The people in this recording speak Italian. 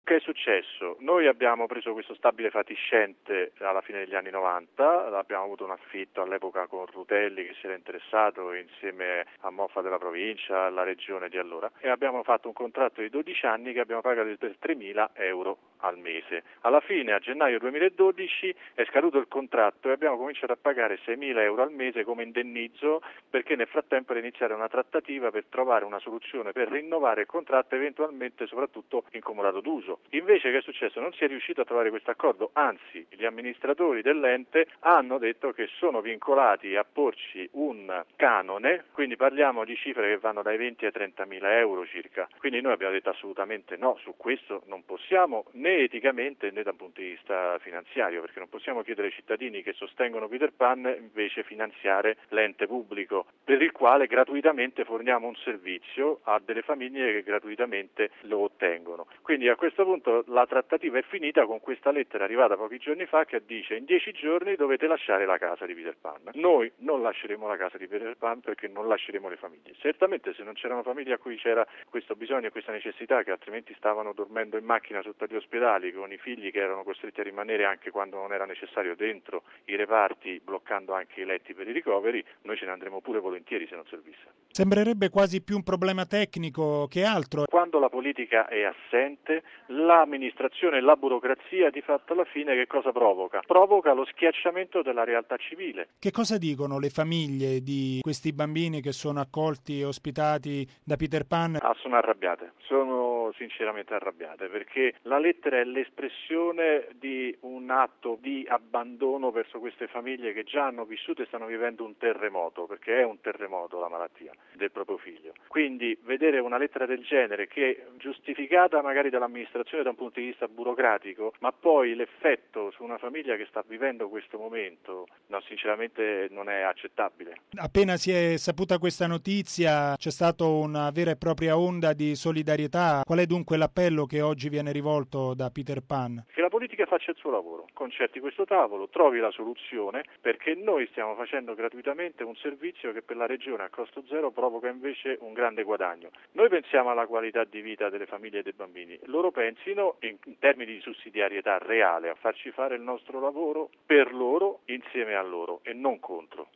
Che è successo? Noi abbiamo preso questo stabile fatiscente alla fine degli anni 90, abbiamo avuto un affitto all'epoca con Rutelli che si era interessato insieme a Moffa della provincia, alla regione di allora, e abbiamo fatto un contratto di 12 anni che abbiamo pagato per 3.000 euro al mese. Alla fine, a gennaio 2012, è scaduto il contratto e abbiamo cominciato a pagare 6.000 euro al mese come indennizzo, perché nel frattempo era iniziata una trattativa per trovare una soluzione per rinnovare il contratto, eventualmente soprattutto in comodato d'uso. Invece che è successo? Non si è riuscito a trovare questo accordo, anzi gli amministratori dell'ente hanno detto che sono vincolati a porci un canone, quindi parliamo di cifre che vanno dai 20 ai 30.000 euro circa. Quindi noi abbiamo detto assolutamente no, su questo non possiamo, né eticamente né dal punto di vista finanziario, perché non possiamo chiedere ai cittadini che sostengono Peter Pan invece finanziare l'ente pubblico, per il quale gratuitamente forniamo un servizio a delle famiglie che gratuitamente lo ottengono. Quindi a questo punto la trattativa è finita con questa lettera arrivata pochi giorni fa che dice: in 10 giorni dovete lasciare la casa di Peter Pan. Noi non lasceremo la casa di Peter Pan perché non lasceremo le famiglie. Certamente se non c'erano famiglie a cui c'era questo bisogno e questa necessità, che altrimenti stavano dormendo in macchina sotto gli ospedali con i figli che erano costretti a rimanere anche quando non era necessario dentro i reparti, bloccando anche i letti per i ricoveri, noi ce ne andremo pure volentieri se non servisse. Sembrerebbe quasi più un problema tecnico che altro. Quando la politica è assente, l'amministrazione e la burocrazia di fatto alla fine che cosa provoca? Provoca lo schiacciamento della realtà civile. Che cosa dicono le famiglie di questi bambini che sono accolti e ospitati da Peter Pan? Sono arrabbiate, sono sinceramente arrabbiate, perché la lettera è l'espressione di un atto di abbandono verso queste famiglie che già hanno vissuto e stanno vivendo un terremoto, perché è un terremoto la malattia del proprio figlio. Quindi vedere una lettera del genere che è giustificata magari dall'amministrazione da un punto di vista burocratico, ma poi l'effetto su una famiglia che sta vivendo questo momento, no, sinceramente non è accettabile. Appena si è saputa questa notizia c'è stata una vera e propria onda di solidarietà. Qual è dunque l'appello che oggi viene rivolto da Peter Pan? Che la politica faccia il suo lavoro, concerti questo tavolo, trovi la soluzione, perché noi stiamo facendo gratuitamente un servizio che per la regione a costo zero provoca invece un grande guadagno. Noi pensiamo alla qualità di vita delle famiglie e dei bambini, loro pensino in termini di sussidiarietà reale a farci fare il nostro lavoro per loro, insieme a loro e non contro.